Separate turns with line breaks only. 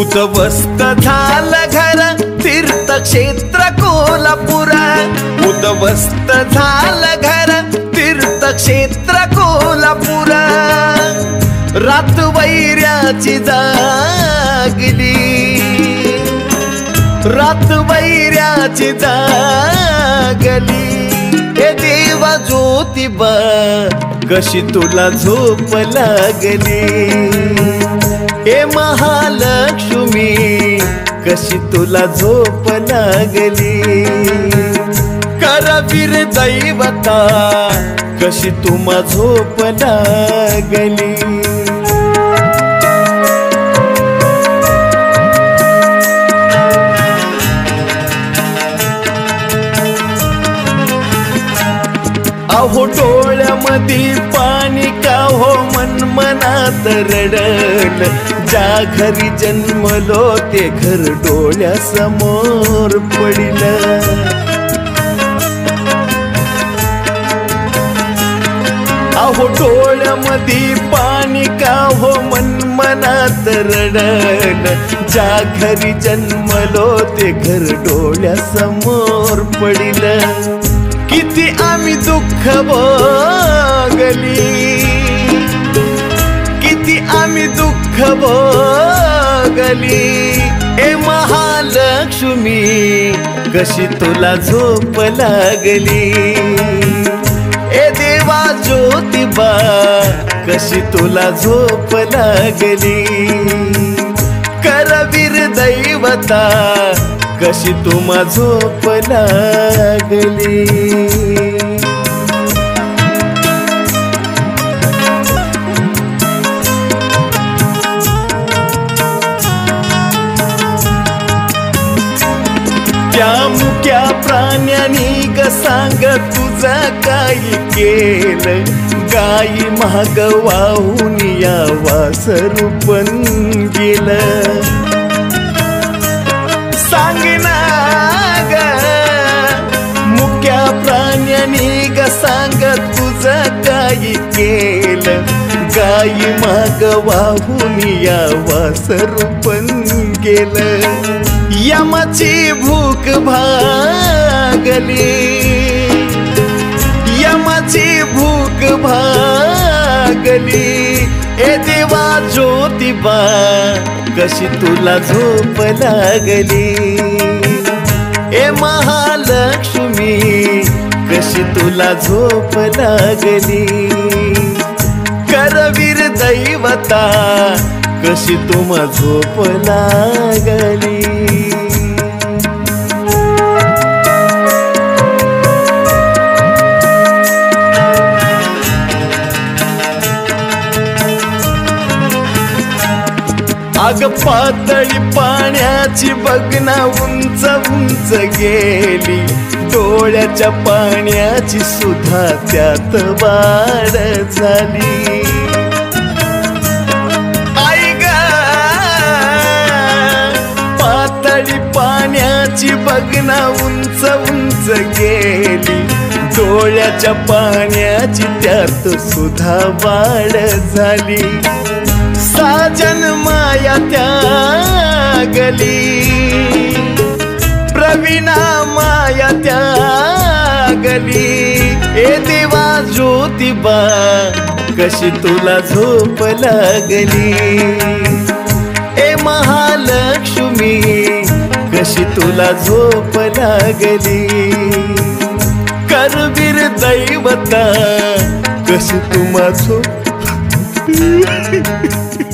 उद्ध्वस्त झालं घर तीर्थक्षेत्र कोल्हापूर, उद्ध्वस्त झालं घर तीर्थक्षेत्र कोल्हापूर। रात वैऱ्याची जागली, रात वैऱ्याची जागली। हे देवा ज्योतिबा कशी तुला झोप लागली, हे महालक्ष्मी कशी तुला झोप लागली। करवीर दैवता कशी तुम्हा झोप लागली। अहो डोळ्यामध्ये पाणी का हो मनमनात रडल, ज्या घरी जन्मलो ते घर डोळ्यासमोर पडिलं। अहो डोळ्यामध्ये पाणी का हो मनमनात रडल, ज्या घरी जन्मलो ते घर डोळ्यासमोर पडिलं। किती आम्ही दुःख भोगली, किती आम्ही दुःख भोगली। ए महालक्ष्मी कशी तुला झोप लागली, ए देवा ज्योतिबा कशी तुला झोप लागली। करवीर दैवता कशी तुम्हा झोप लागली। त्या मुक्या प्राण्यानी ग सांग तुझा काय केलं, गाई महाग वाहून या वासरू पण गेलं। सांग ना ग मुक्या प्राण्यानी ग सांग तुझं काय केलं, गाई माग वाहून या वासरू पण गेलं। यमाची भूक भागली, यमाची भूक भागली। ए देवा ज्योतिबा कशी तुला झोप लागली, ए महालक्ष्मी कशी तुला झोप लागली। करवीर दैवता कशी तुम्हा झोप लागली। अग पातळी पाण्याची बघना उंच उंच गेली, डोळ्याच्या पाण्याची सुद्धा त्यात वाढ झाली। आई ग पातळी पाण्याची बघना उंच उंच गेली, डोळ्याच्या पाण्याची त्यात सुद्धा वाढ झाली। साजन माया त्यागली, प्रवीणा माया त्यागली। ए देवा ज्योतिबा कशी तुला झोप लागली, ए महालक्ष्मी कशी तुला झोप लागली। करवीर दैवता कशी तुम्हा झोप